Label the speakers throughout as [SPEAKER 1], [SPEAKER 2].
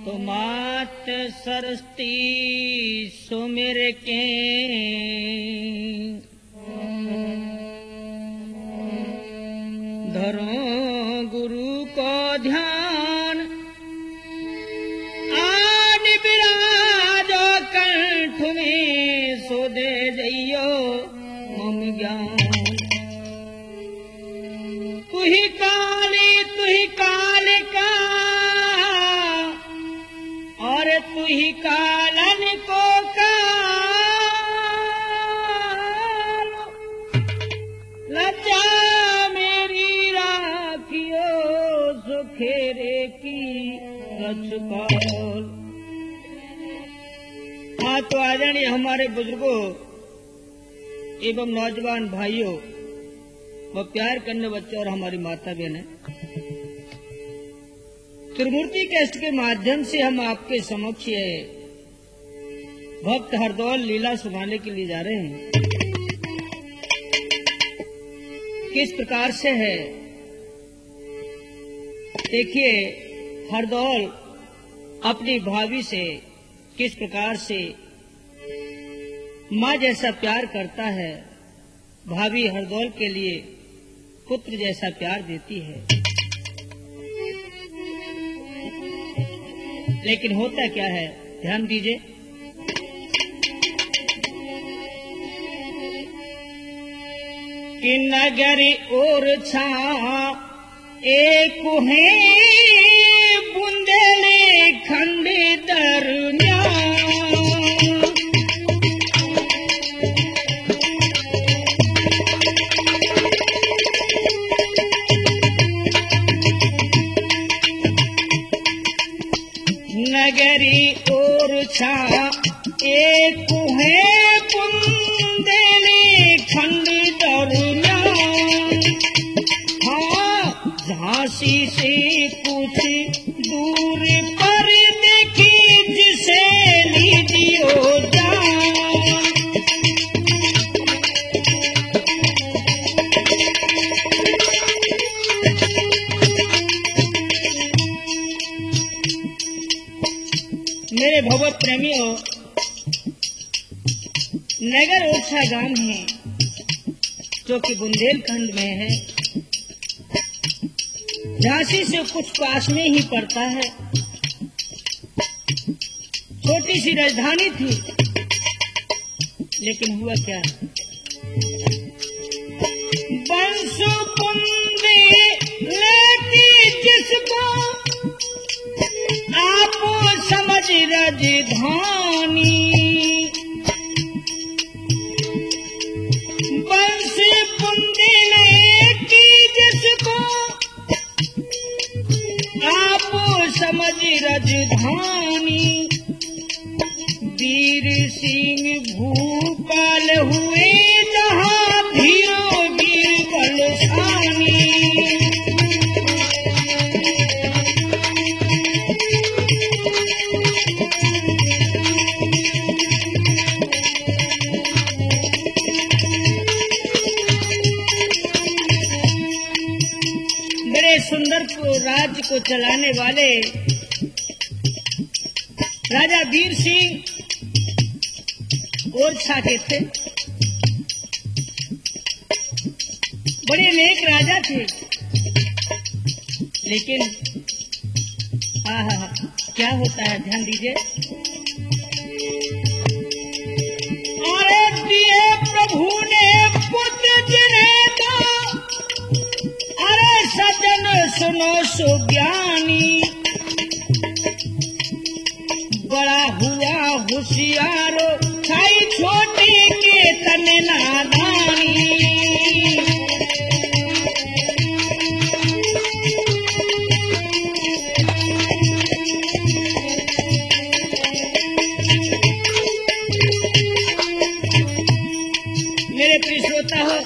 [SPEAKER 1] तो मात सरस्ती सुमिर के धरो गुरु को ध्यान आन विराजो कंठ में सो दे जइयो मम ज्ञान। तू ही काल का और तू ही कालन को काल लज्जा मेरी राखियो सुखेरे की रचकाल। हाँ तो आदरणीय हमारे बुजुर्गों एवं नौजवान भाइयों व प्यार करने बच्चों और हमारी माता बहनें, त्रिमूर्ति कैस्ट के माध्यम से हम आपके समक्ष भक्त हरदौल लीला सुनाने के लिए जा रहे हैं। किस प्रकार से है देखिए, हरदौल अपनी भाभी से किस प्रकार से माँ जैसा प्यार करता है, भाभी हरदौल के लिए पुत्र जैसा प्यार देती है। लेकिन होता क्या है, ध्यान दीजिए। कि नगरी और छा एक है बुंदेले खंड दरमियान। नगरी और छा एक है बुंदेले खंड दरमियान। हाँ झांसी से कुछ दूर पर देखी जिसे लीजियो जान। मेरे भगवत प्रेमियों, नगर ओरछा गांव है जो कि बुंदेलखंड में है। झांसी से कुछ पास में ही पड़ता है। छोटी सी राजधानी थी, लेकिन हुआ क्या, बंसु पुंदी लेती जिसको आप समझ राजधानी। बंसी पुंदी लेती जिसको आप समझ राजधानी। वीर सिंह भूपाल हुए जहाँ धीरो वीर बलशानी। सुंदर को राज्य को चलाने वाले राजा वीर सिंह ओरछा के थे। बड़े नेक राजा थे, लेकिन क्या होता है, ध्यान दीजिए। अरे दिए प्रभु ने पुत्र जिन्हें तो, अरे सजन सुनो सुज्ञानी। बड़ा हुआ होशियारो छाई छोटे के तन नादानी। मेरे प्रिय श्रोता हो,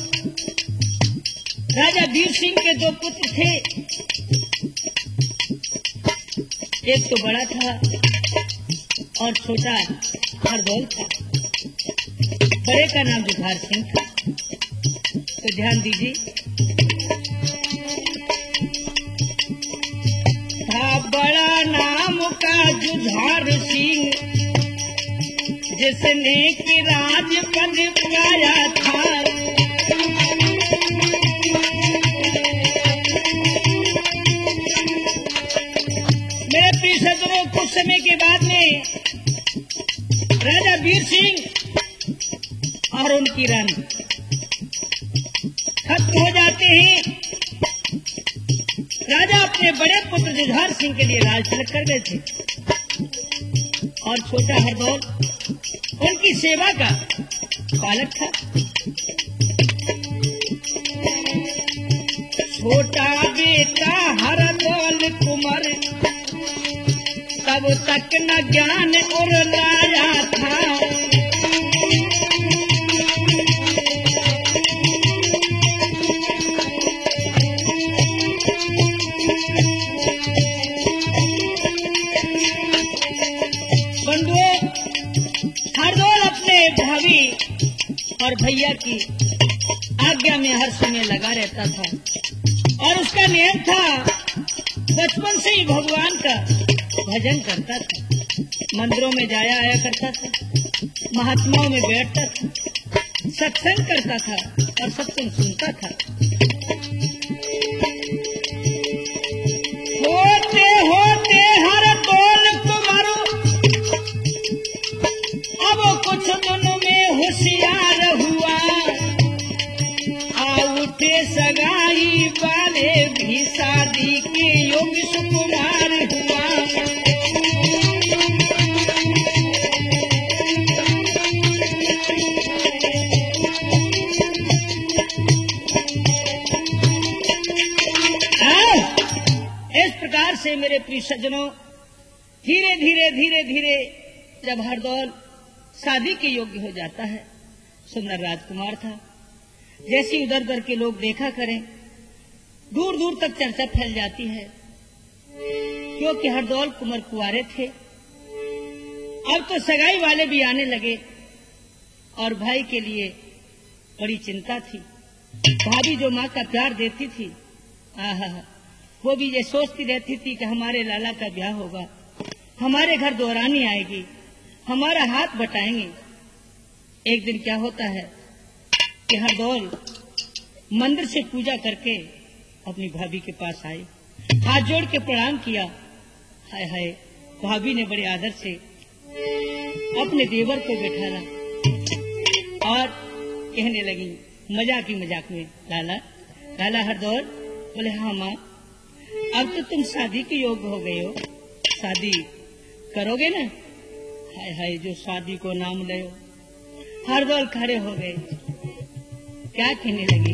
[SPEAKER 1] राजा वीर सिंह के दो पुत्र थे। एक तो बड़ा था और छोटा हरदौल था। बड़े का नाम जुझार सिंह था। तो ध्यान दीजिए, था बड़ा नाम का जुझार सिंह जिसने कि राज पद पाया था। मेरे प्रिय सज्जनों, कुछ समय के बाद में राजा वीर सिंह और उनकी रानी खत्म हो जाते हैं। राजा अपने बड़े पुत्र जुझार सिंह के लिए राज तिलक कर गए थे और छोटा हरदौल उनकी सेवा का पालक था। छोटा बेटा हरदौल कुंवर तब तक न ज्ञान और लाया था। बंधुओं, हरदौल अपने भाभी और भैया की आज्ञा में हर समय लगा रहता था और उसका नियम था, बचपन से ही भगवान का भजन करता था, मंदिरों में जाया आया करता था, महात्माओं में बैठता था, सत्संग करता था और सत्संग सुनता था। होते होते हरदौल कुंवर अब कुछ दिन में होशियार हुआ, आ उठे सगाई वाले भी शादी के योग सुकुमार हुआ। इस प्रकार से मेरे प्रिय सज्जनों, धीरे धीरे जब हरदौल शादी के योग्य हो जाता है, सुंदर राजकुमार था। जैसे उधर उधर के लोग देखा करें, दूर दूर तक चर्चा फैल जाती है, क्योंकि हरदौल कुंवर कुंवारे थे। अब तो सगाई वाले भी आने लगे और भाई के लिए बड़ी चिंता थी। भाभी जो माँ का प्यार देती थी, आहा, वो भी ये सोचती रहती थी कि हमारे लाला का ब्याह होगा, हमारे घर दोरानी आएगी, हमारा हाथ बटाएंगे। एक दिन क्या होता है कि हरदौल मंदिर से पूजा करके अपनी भाभी के पास आए, हाथ जोड़ के प्रणाम किया। हाय हाय, भाभी ने बड़े आदर से अपने देवर को बैठाला और कहने लगी मजाक में, लाला हरदौल। बोले हाँ माँ, अब तो तुम शादी के योग्य हो गए हो, शादी करोगे ना? हाय हाय, जो शादी को नाम ले। हरदौल खड़े हो गए, क्या कहने लगी,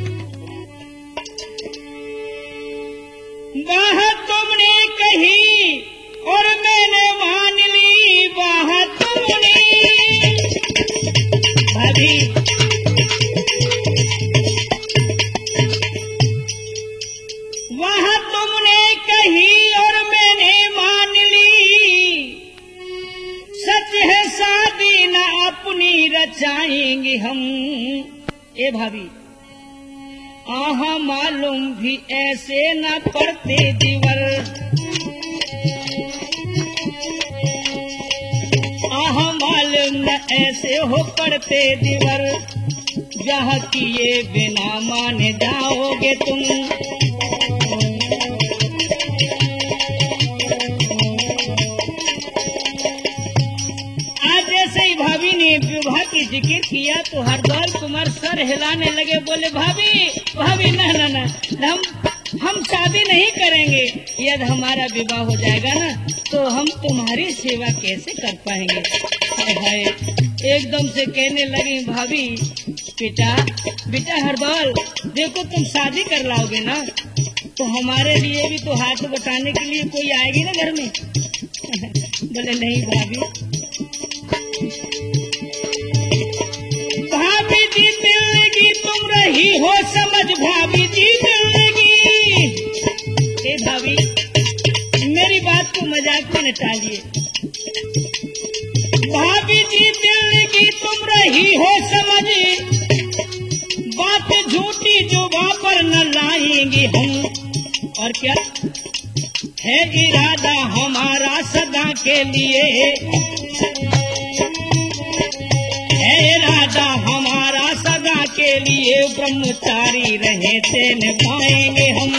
[SPEAKER 1] बात तुमने कही और मैंने मान ली, बात तुमने। भाभी वहाँ तुमने कही और मैंने मान ली, सच है शादी न अपनी रचाएंगे हम। ए भाभी, आहा मालूम भी ऐसे न पड़ते दिवर, आहा मालूम न ऐसे हो पड़ते दिवर, जहाँ किए बिना मान जाओगे तुम। आज जैसे ही भाभी ने विवाह की जिक्र किया तो हरदौल कुंवर सर हिलाने लगे, बोले भाभी ना, हम शादी नहीं करेंगे। यदि हमारा विवाह हो जाएगा ना तो हम तुम्हारी सेवा कैसे कर पाएंगे। हाय हाय, एकदम से कहने लगी भाभी, बेटा हरदौल, देखो तुम शादी कर लाओगे ना तो हमारे लिए भी तो हाथ बटाने के लिए कोई आएगी ना घर में। बोले नहीं भाभी जी मिलेगी, तुम रही हो समझ, भाभी जी मिलेगी। ए भाभी, मेरी बात को मजाक में न टालिए, भाभी जी मिलेगी, तुम रही हो समझ, बात झूठी जो पर न लाएंगे हम। और क्या है इरादा हमारा सदा के लिए, है इरादा हमारा सदा के लिए, ब्रह्मचारी रहे से निभाएंगे हम।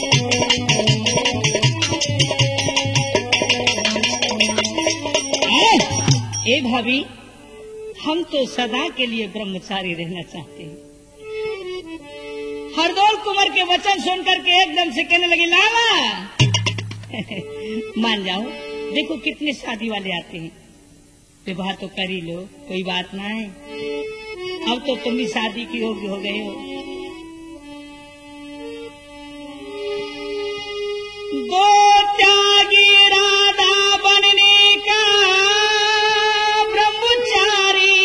[SPEAKER 1] ए भाभी, हम तो सदा के लिए ब्रह्मचारी रहना चाहते हैं। हरदौल कुंवर के वचन सुनकर के एकदम से कहने लगी, लाला मान जाओ, देखो कितने शादी वाले आते हैं, विवाह तो कर ही लो, कोई बात ना है, अब तो तुम भी शादी की योग्य हो गए हो। दो त्यागी इरादा बनने का ब्रह्मचारी,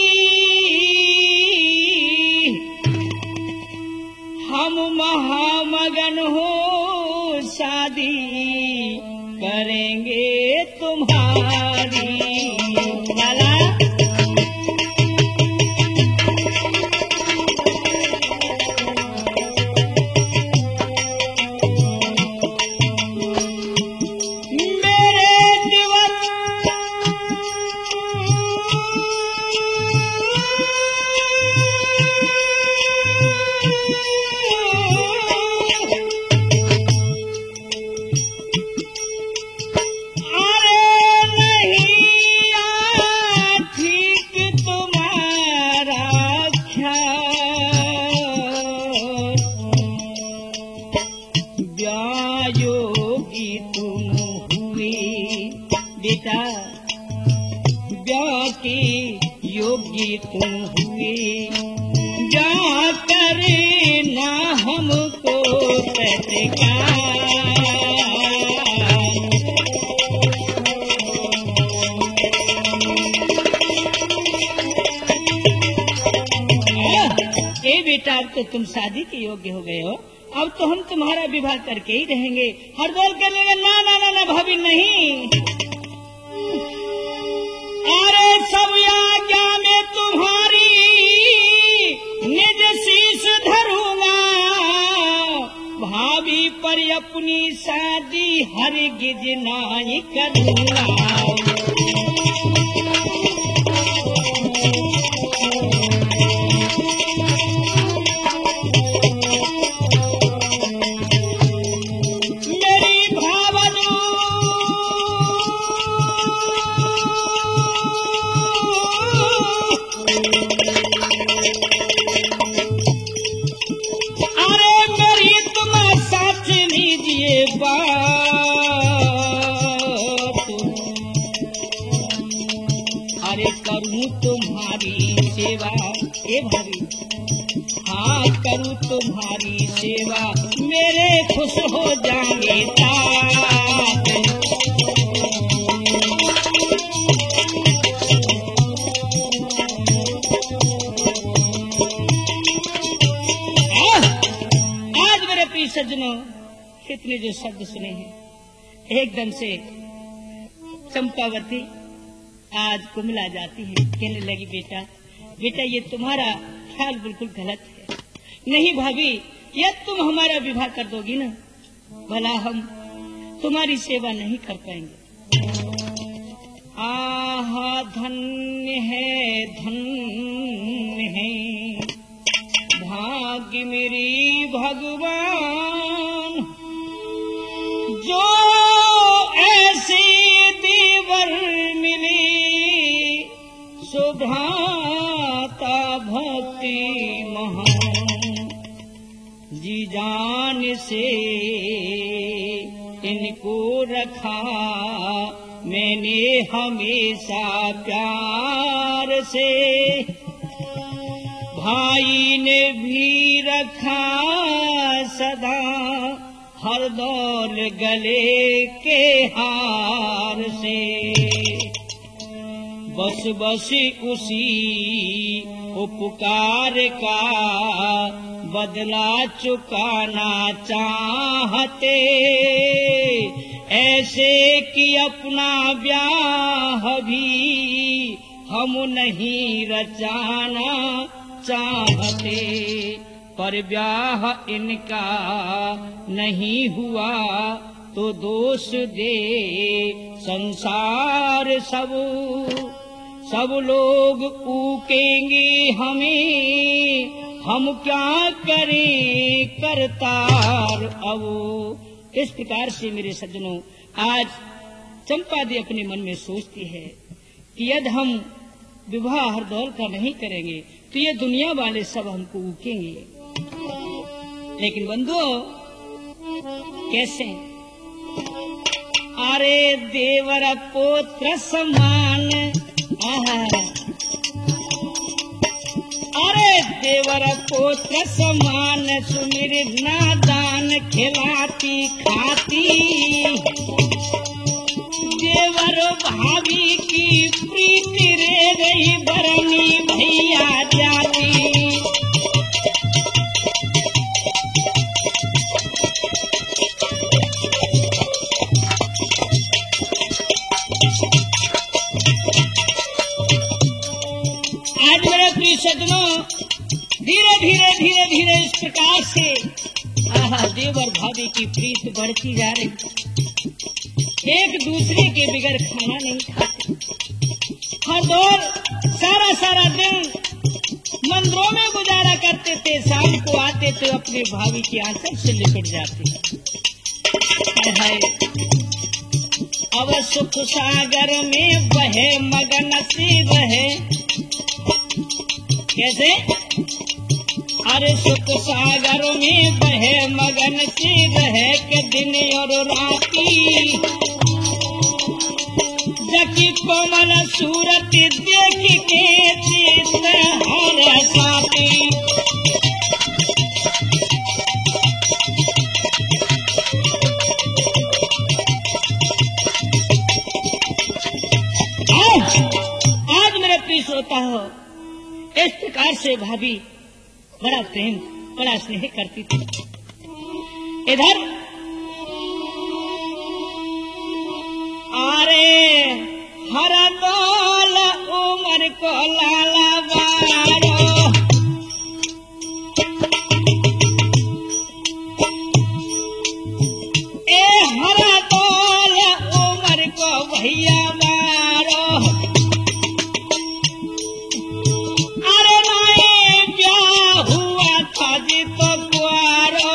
[SPEAKER 1] हम महामगन हो शादी करेंगे तुम्हारी। लाला योगी तुम हुए, जा करे ना हमको ए बेटा, अब तो तुम शादी के योग्य हो गए हो, अब तो हम तुम्हारा विवाह करके ही रहेंगे। हरदौल कहने लगे, ना ना ना ना भाभी नहीं, अरे सब आज्ञा में तुम्हारी निज शीश धरूंगा, भाभी पर अपनी शादी हरगिज नहीं करूंगा। अरे करूं तुम्हारी सेवा ए भाभी, हाँ करूं तुम्हारी सेवा, मेरे खुश हो जाएंगे तात। आज मेरे प्रिय सज्जनों, कितने जो शब्द सुने हैं, एकदम से चंपावती आज कुमला जाती है, कहने लगी, बेटा बेटा ये तुम्हारा ख्याल बिल्कुल गलत है। नहीं भाभी, यदि तुम हमारा विवाह कर दोगी ना, भला हम तुम्हारी सेवा नहीं कर पाएंगे। आहा धन्य है भाग्य मेरी भगवान, जो ऐसे देवर मिले, शोभाता भक्ति महान, जी जान से इनको रखा मैंने हमेशा प्यार से, भाई ने भी रखा सदा हर दौर गले के हार से, बस बस उसी उपकार का बदला चुकाना चाहते, ऐसे कि अपना ब्याह भी हम नहीं रचाना चाहते, पर ब्याह इनका नहीं हुआ तो दोष दे संसार सब लोग ऊकेंगे हमें, हम क्या करें करतार अब। इस प्रकार से मेरे सज्जनों, आज चंपा दी अपने मन में सोचती है कि यदि हम विवाह हरदौल का नहीं करेंगे तो ये दुनिया वाले सब हमको ऊकेंगे। लेकिन बंधुओं, कैसे? अरे देवर पुत्र समान, अरे देवर पुत्र समान, सुमिर नादान खिलाती खाती, देवर भाभी की प्रीति रे गई बरनी भैया जाती। आज मेरे प्रिय सज्जनों, धीरे धीरे धीरे धीरे इस प्रकार से देवर भाभी की प्रीत बढ़ती जा रही, एक दूसरे के बिगर खाना नहीं खाते। हरदौल सारा दिन मंदिरों में गुजारा करते थे, शाम को आते थे अपने भाभी की आंचल से लिपट जाते। अब सुख सागर में बहे मगन सी रहे, कैसे? अरे सुख सागर में बहे मगन सी रहे के दिन और राती, जकी कोमल सूरत देख के चित हर साथी। आज मेरे प्रिय श्रोता हो, इस प्रकार से भाभी बड़ा प्रेम बड़ा स्नेह करती थी। इधर अरे हरदौल उमर को लाला बारो, ए हरदौल उमर को भैया मारो, अरे नाए ब्याह हुआ था जी तो कुआरो।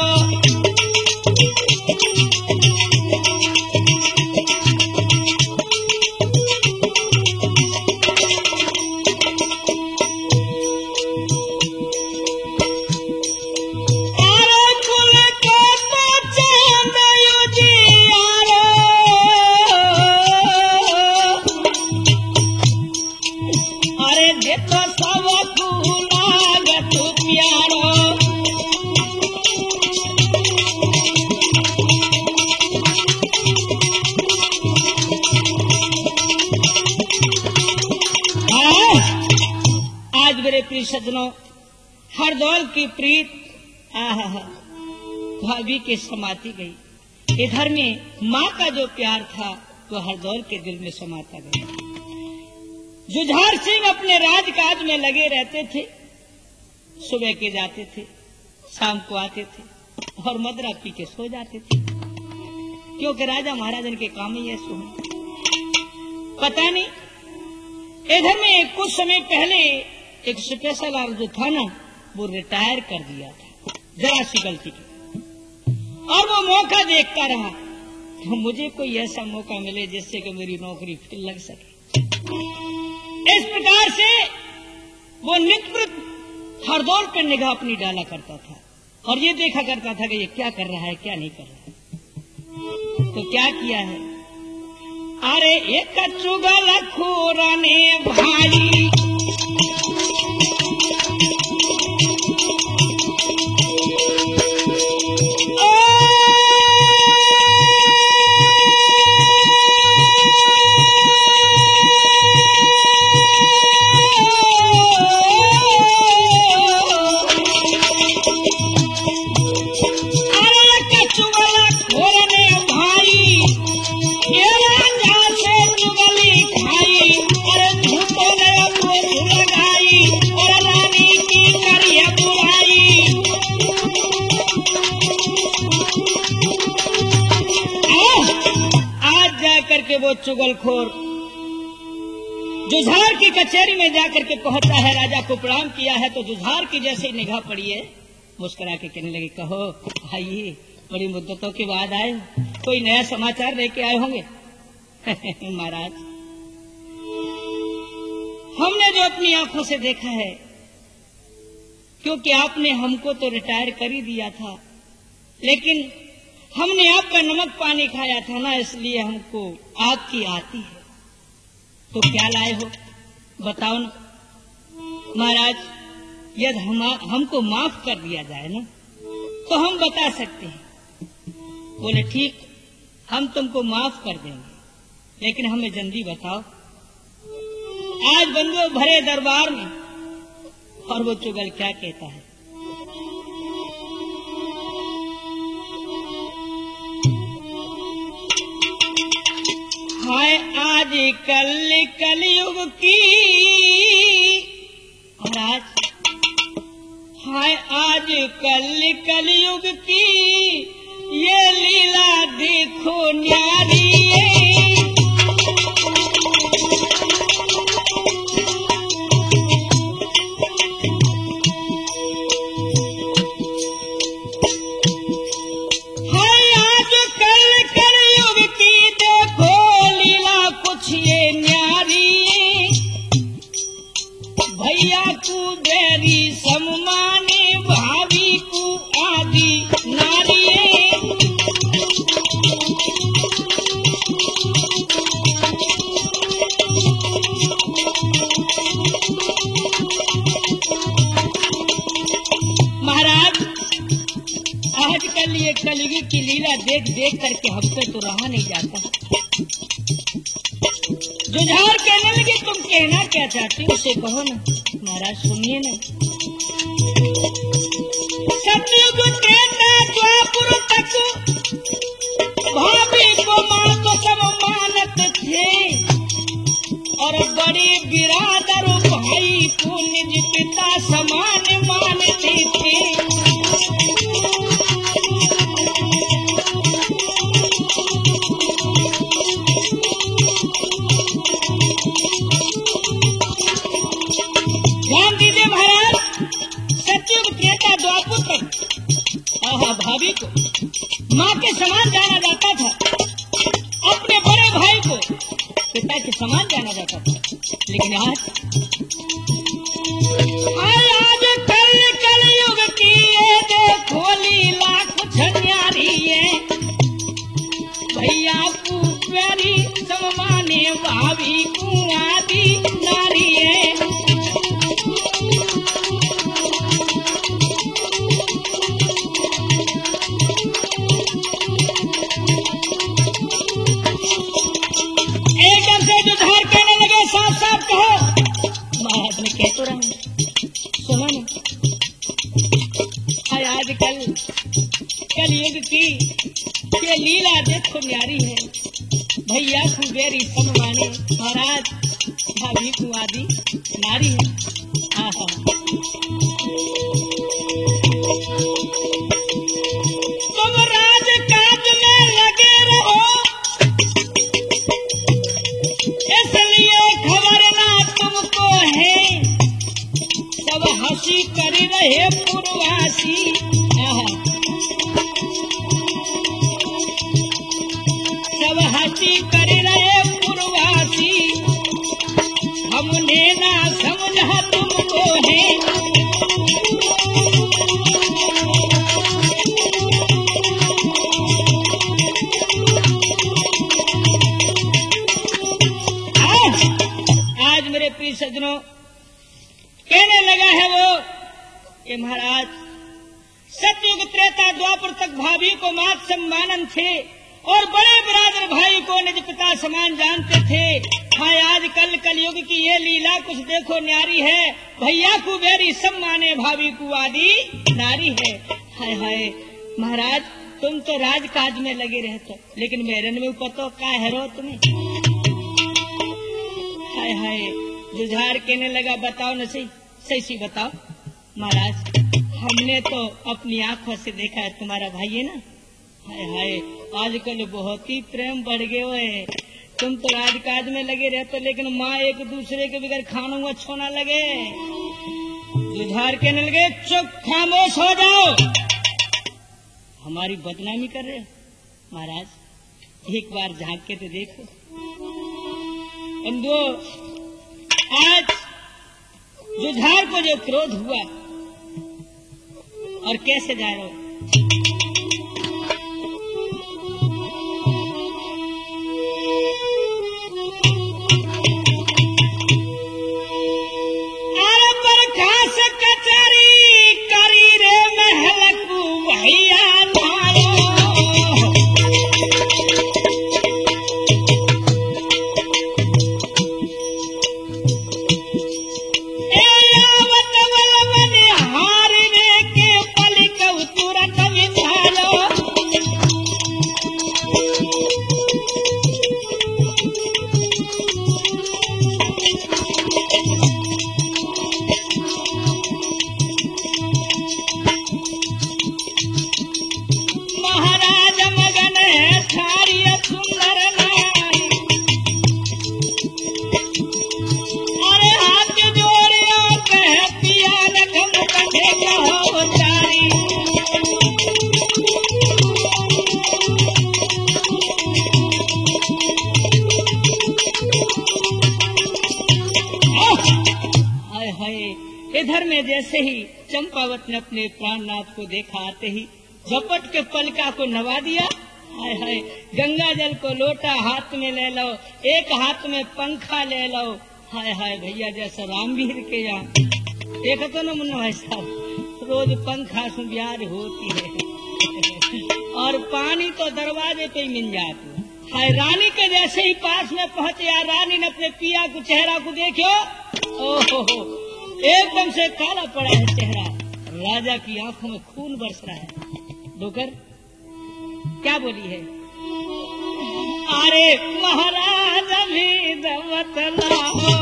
[SPEAKER 1] सज्जनों, हरदौल की प्रीत भाभी के समाती गई। इधर में माँ का जो प्यार था वो हरदौल के दिल में समाता गया। जुझार सिंह अपने राजकाज में लगे रहते थे, सुबह के जाते थे, शाम को आते थे और मदरा पी के सो जाते थे, क्योंकि राजा महाराजन के काम ही ऐसे हुए। पता नहीं, इधर में कुछ समय पहले एक स्पेशल आर जो था ना, वो रिटायर कर दिया था जरा सी गलती की, और वो मौका देखता रहा तो मुझे कोई ऐसा मौका मिले जिससे कि मेरी नौकरी फिर लग सके। इस प्रकार से वो नित्य हरदौल पर निगाह अपनी डाला करता था और ये देखा करता था कि ये क्या कर रहा है क्या नहीं कर रहा है। तो क्या किया है, अरे एक चुगल खोराने भाई, करके वो चुगलखोर जुझार की कचहरी में जाकर के पहुंचा है। राजा को प्रणाम किया है तो जुझार की जैसे निगाह पड़ी है, मुस्कुरा के कहने लगे, कहो भाई, बड़ी मुद्दतों के बाद आए, कोई नया समाचार लेके आए होंगे। महाराज, हमने जो अपनी आंखों से देखा है, क्योंकि आपने हमको तो रिटायर कर ही दिया था, लेकिन हमने आपका नमक पानी खाया था ना, इसलिए हमको आपकी आती है। तो क्या लाए हो, बताओ ना। महाराज, यदि हमको माफ कर दिया जाए ना, तो हम बता सकते हैं। बोले ठीक, हम तुमको माफ कर देंगे, लेकिन हमें जल्दी बताओ, आज बंदूक भरे दरबार में। और वो चुगल क्या कहता है, हाय आज कलयुग की, महाराज, हाय आज कलयुग की ये लीला देखो न्यारी। भैया को बेरी सम्माने भाभी को आदि नारी। महाराज, आजकल ये कलयुगी की लीला देख देख करके हमसे तो रहा नहीं जाता। जुझार कहने लगे, तुम कहना क्या चाहती हो, उसे कहो ना। महाराज सुनिए ना, सतयुग त्रेता द्वापर तक भाभी को मां तो सब मानत थे, और बड़े बिरादर भाई को निज पिता समान मानते थे। भाभी को माँ के समान जाना जाता था, अपने बड़े भाई को पिता के समान जाना जाता था, लेकिन आज कलयुग की ये देखो लीला कुछ न्यारी है। भैया को प्यारी सम्माने भाभी को आदि नारी है। कलयुग की ये लीला देखो न्यारी है। भैया कुबेरी सम्माने, महाराज भाभी को आदि नारी है। तुम राज काज में लगे रहो, इसलिए खबर ना तुमको है, सब हंसी कर रहे पूर्वासी। सब हंसी कर रहे पूर्वासी, हमने ना समझा तुमको है। आज मेरे प्रिय सज्जनों, कहने लगा है वो कि महाराज, सतयुग त्रेता द्वापर तक भाभी को मात सम्मानन थे, और बड़े बिरादर भाई को निज पिता समान जानते थे। हाय आज कलयुग की ये लीला कुछ देखो न्यारी है। भैया को बेरी सम्माने भाभी को आदि नारी है। हाय हाय महाराज, तुम तो राजकाज में लगे रहते, लेकिन मेरे में पतो का है रो तुम्हें। हाय हाय, जुझार कहने लगा, बताओ न सही बताओ। महाराज, हमने तो अपनी आंखों से देखा है, तुम्हारा भाई है ना। हाय हाय, आजकल बहुत ही प्रेम बढ़ गए हुए, तुम तो राजकाज में लगे रहते, लेकिन माँ एक दूसरे के बगैर खानों अच्छो ना लगे। जुझार कहने लगे, चुप खामोश हो जाओ, हमारी बदनामी कर रहे हो। महाराज एक बार झांक के तो देखो। बंधुओं, आज जुझार को जो क्रोध हुआ और कैसे जा रहे हो, इधर में जैसे ही चंपावत ने अपने प्राणनाथ को देखा, आते ही झपट के पलका को नवा दिया। हाय हाय, गंगा जल को लोटा हाथ में ले लो, एक हाथ में पंखा ले लो। हाय हाय भैया, जैसे रामवीर के यहाँ देखो तो ना मुन्ना भाई साहब, रोज पंखा से ब्याज होती है और पानी तो दरवाजे पे ही मिल जाती। हाय, रानी के जैसे ही पास में पहुंचे, रानी ने अपने पिया को चेहरा को देखो, ओहो एकदम से काला पड़ा है चेहरा, राजा की आंखों में खून बरस रहा है। डोकर क्या बोली है, अरे महाराज अभी बतलाओ।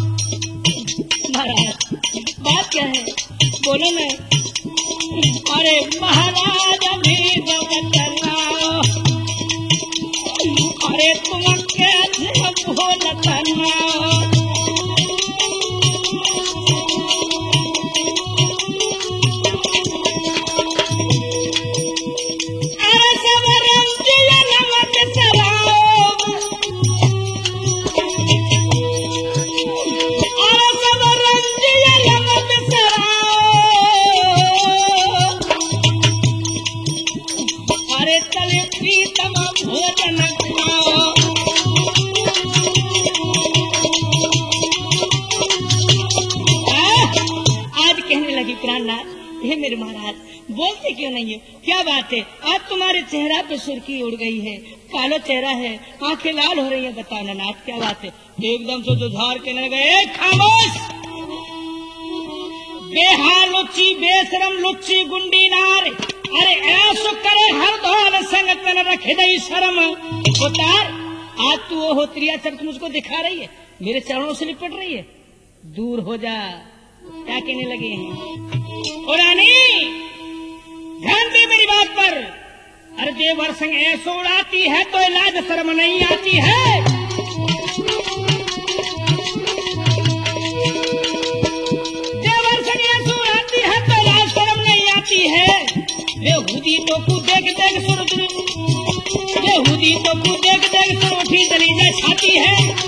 [SPEAKER 1] महाराज बात क्या है, बोलो ना। अरे महाराज अभी बतलाओ, अरे तुम कैसे भोलता ना। हे मेरे महाराज, बोलते क्यों नहीं है, क्या बात है, आज तुम्हारे चेहरा पे सुर्खी उड़ गई है, कालो चेहरा है, आंखें लाल हो रही है, बताओ ना नाथ क्या बात है। एकदम से जुझार कहने लगे, खामोश, बेहाल लुच्ची बेशरम लुच्ची गुंडी नार, अरे ऐसो करे हर दौर संग तन रखे दई शर्म। उतार, आज तू वो होत्रिया चरित मुझको दिखा रही है, मेरे चरणों से लिपट रही है, दूर हो जा। क्या कहने लगे हैं, और रानी ध्यान दे मेरी बात पर, अरे देवर संग ऐसो उड़ाती है तो लाज शर्म नहीं आती है। देवर संग ऐसो उड़ाती है तो लाज शर्म नहीं आती है। बेहुदी तो को देख देख सुन, बेहुदी तो को देख देख सुन उठी चली जा छाती है।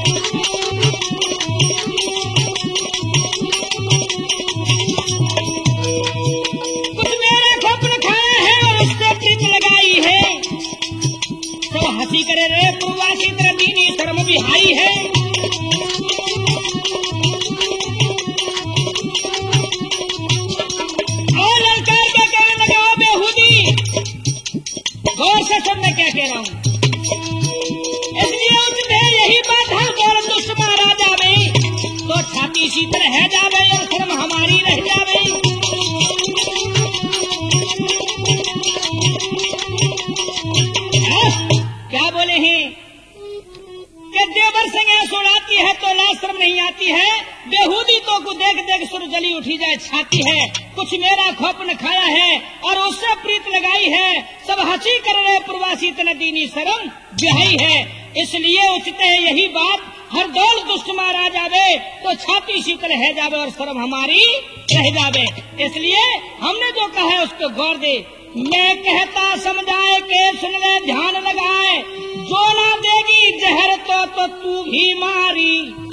[SPEAKER 1] हंसी करे रे प्रवासी तेरा दीनी शर्म बिहारी है। और ललकार क्या कहने लगा, बेहुदी गौर से सब मैं क्या कह रहा हूँ, इसलिए उसने यही बात है, दौलत दुश्मन राजा में तो छाती सी तरह है जावे और शर्म हमारी रह जावे। क्या बोले हैं कि देवर संग सुनाती है तो लाज शर्म नहीं आती है। बेहुदी तो को देख देख सुर जली उठी जाए छाती है। कुछ मेरा खौफ न खाया है और उससे प्रीत लगाई है। सब हंसी कर रहे प्रवासी तन दीनी शर्म बिहाई है। इसलिए उचित है यही बात, हर दौल दुष्ट मारा जावे तो छाती शीतल है जावे और शर्म हमारी रह जावे। इसलिए हमने जो कहा है उसको गौर दे। मैं कहता समझाए के सुन ले ध्यान लगाए, जो ना देगी जहर तो तू भी मारी।